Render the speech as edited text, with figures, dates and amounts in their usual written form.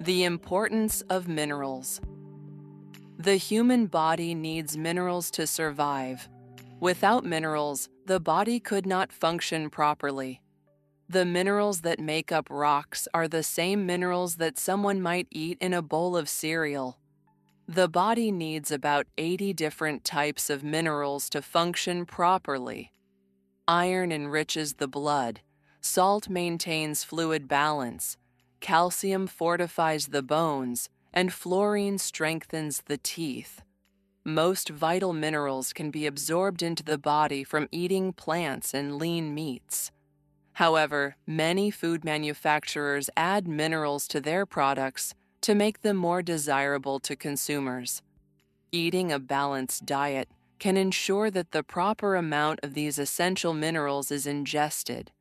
The importance of minerals. The human body needs minerals to survive. Without minerals, the body could not function properly. The minerals that make up rocks are the same minerals that someone might eat in a bowl of cereal. The body needs about 80 different types of minerals to function properly. Iron enriches the blood. Salt maintains fluid balance. Calcium fortifies the bones, and fluorine strengthens the teeth. Most vital minerals can be absorbed into the body from eating plants and lean meats. However, many food manufacturers add minerals to their products to make them more desirable to consumers. Eating a balanced diet can ensure that the proper amount of these essential minerals is ingested.